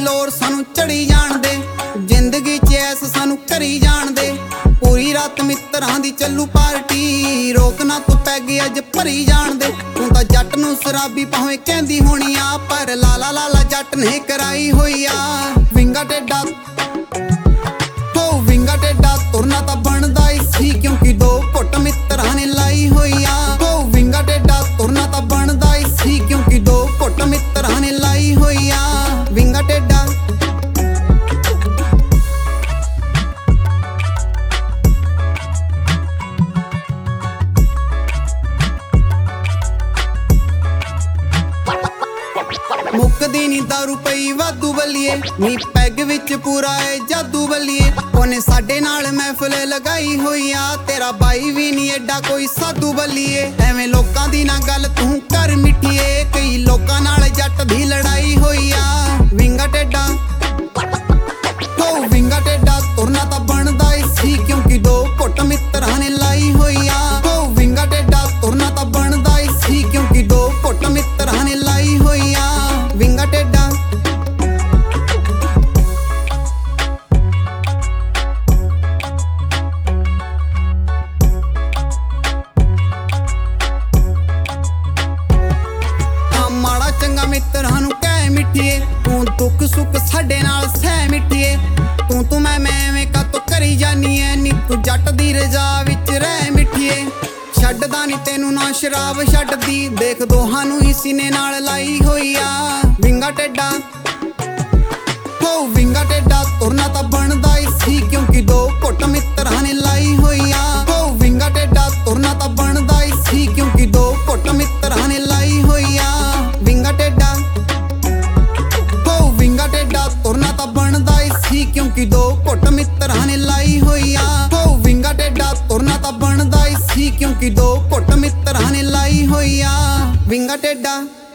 लोर सानू चढ़ी जान दे, जिंदगी च ऐस सानू करी जान दे। पूरी रात मित्रां दी चलू पार्टी, रोक ना तू पैग अज भरी जान दे। तू तां जट नू शराबी भावें कहंदी होनी आ, पर लाला लाला जट ने कराई होई आ। विंगा टेढ़ा हो विंगा टेढ़ा तुरना तां बनदा ही सी, क्योंकि दो घुट मित्रां ने लाई होई आ। हो विंगा टेढ़ा तुरना तां बनदा ही सी, क्योंकि दो घुट मित्रां ने लाई होई आ। विंगा टेढ़ा मुकदी नी दारू पई वादू बलिए, नी पैग विच पूरा है जादू बलिए। ओने साडे नाल महफिल लगाई होई आ, तेरा बाई भी नी एडा कोई साधू बलिए। एवें लोकां दी ना गल तू कर मिठिए, कई लोकां नाल जट दी लड़ाई होई आ। विंगा टेढ़ा हो विंगा टेढ़ा तुरना तां बनदा ही सी, क्योंकि दो घुट मित्रां ने लाई होई आ। हो विंगा टेढ़ा तुरना तां बनदा ही सी, क्योंकि दो घुट मित्रां ने लाई होई आ। विंगा टेढ़ा माड़ा चंगा मित्रां नू कह मिठिए, तू दुख सुख साडे नाल सह मिठिए। तू मैं कातों करी जानी है, नी तू जट दी रजा विच रह मिठिए। छड्डदा नी तेनू ना शराब छड्डदी, देख दोहां नू ही सीने नाल लाई होई आ। विंगा टेढ़ा हो विंगा टेढ़ा तुरना तां बनदा ही सी, क्योंकि दो घुट मित्रां ने लाई होई आ। हो विंगा टेढ़ा तुरना तां बनदा ही सी, क्योंकि दो घुट मित्रां ने लाई होई आ। विंगा टेढ़ा हो विंगा टेढ़ा तुरना तां बनदा ही सी, क्योंकि दो घुट मित्रां ने लाई होई आ। हो विंगा टेढ़ा तुरना तां बनदा ही सी, क्योंकि दो घुट मित्रां ने लाई होई आ। विंगा टेढ़ा।